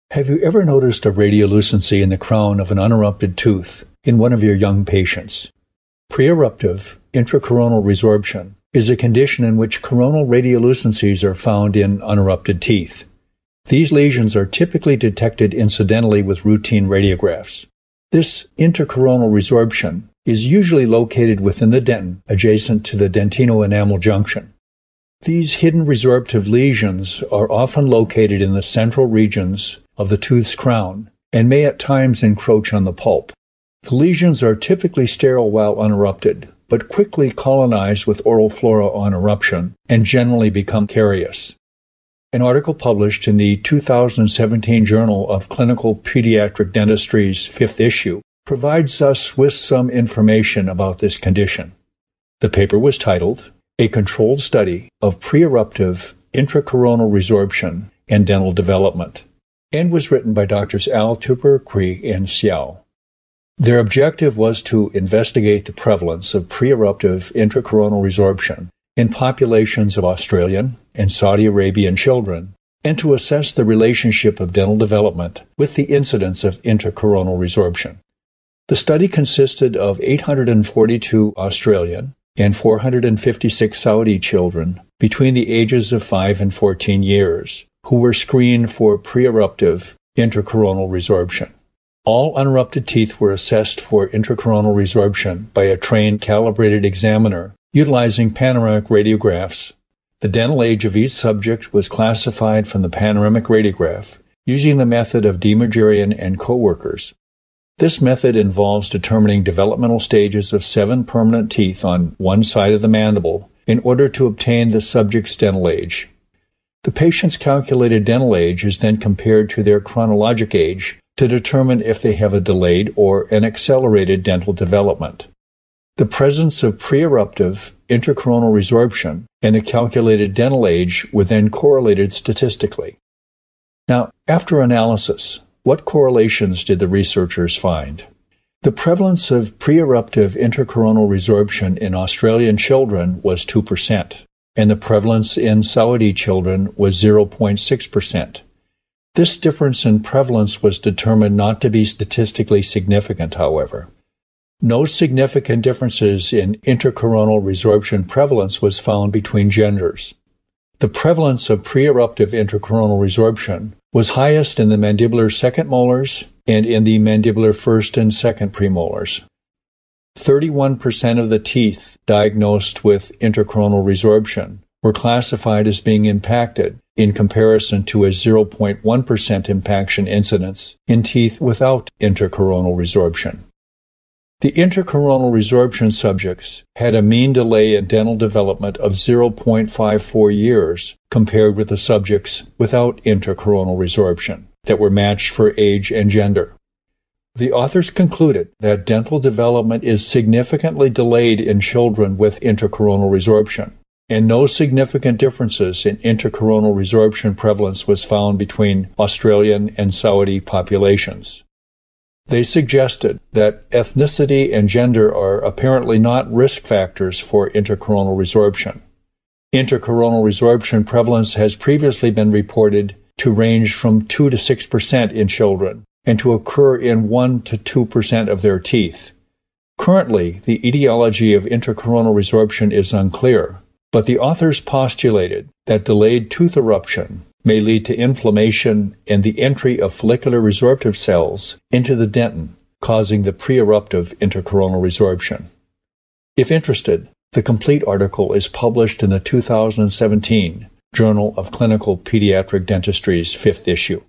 Have you ever noticed a radiolucency in the crown of an unerupted tooth in one of your young patients? Preeruptive intracoronal resorption is a condition in which coronal radiolucencies are found in unerupted teeth. These lesions are typically detected incidentally with routine radiographs. This intercoronal resorption is usually located within the dentin, adjacent to the dentino-enamel junction. These hidden resorptive lesions are often located in the central regions of the tooth's crown and may at times encroach on the pulp. The lesions are typically sterile while unerupted, but quickly colonize with oral flora on eruption and generally become carious. An article published in the 2017 Journal of Clinical Pediatric Dentistry's 5th issue provides us with some information about this condition. The paper was titled, "A Controlled Study of Preeruptive Intracoronal Resorption and Dental Development," and was written by Drs. Altuber, Cree, and Xiao. Their objective was to investigate the prevalence of preeruptive intracoronal resorption in populations of Australian and Saudi Arabian children, and to assess the relationship of dental development with the incidence of intracoronal resorption. The study consisted of 842 Australian and 456 Saudi children between the ages of 5 and 14 years, who were screened for preeruptive intracoronal resorption. All unerupted teeth were assessed for intracoronal resorption by a trained calibrated examiner utilizing panoramic radiographs. The dental age of each subject was classified from the panoramic radiograph using the method of Demirjian and coworkers. This method involves determining developmental stages of 7 permanent teeth on one side of the mandible in order to obtain the subject's dental age. The patient's calculated dental age is then compared to their chronologic age to determine if they have a delayed or an accelerated dental development. The presence of preeruptive intracoronal resorption and the calculated dental age were then correlated statistically. Now, after analysis, what correlations did the researchers find? The prevalence of preeruptive intracoronal resorption in Australian children was 2%. And the prevalence in Saudi children was 0.6%. This difference in prevalence was determined not to be statistically significant, however. No significant differences in intracoronal resorption prevalence was found between genders. The prevalence of preeruptive intracoronal resorption was highest in the mandibular second molars and in the mandibular first and second premolars. 31% of the teeth diagnosed with intracoronal resorption were classified as being impacted in comparison to a 0.1% impaction incidence in teeth without intracoronal resorption. The intracoronal resorption subjects had a mean delay in dental development of 0.54 years compared with the subjects without intracoronal resorption that were matched for age and gender. The authors concluded that dental development is significantly delayed in children with intracoronal resorption, and no significant differences in intracoronal resorption prevalence was found between Australian and Saudi populations. They suggested that ethnicity and gender are apparently not risk factors for intracoronal resorption. Intracoronal resorption prevalence has previously been reported to range from 2 to 6% in children, and to occur in 1 to 2% of their teeth. Currently, the etiology of intracoronal resorption is unclear, but the authors postulated that delayed tooth eruption may lead to inflammation and the entry of follicular resorptive cells into the dentin, causing the preeruptive intracoronal resorption. If interested, the complete article is published in the 2017 Journal of Clinical Pediatric Dentistry's 5th issue.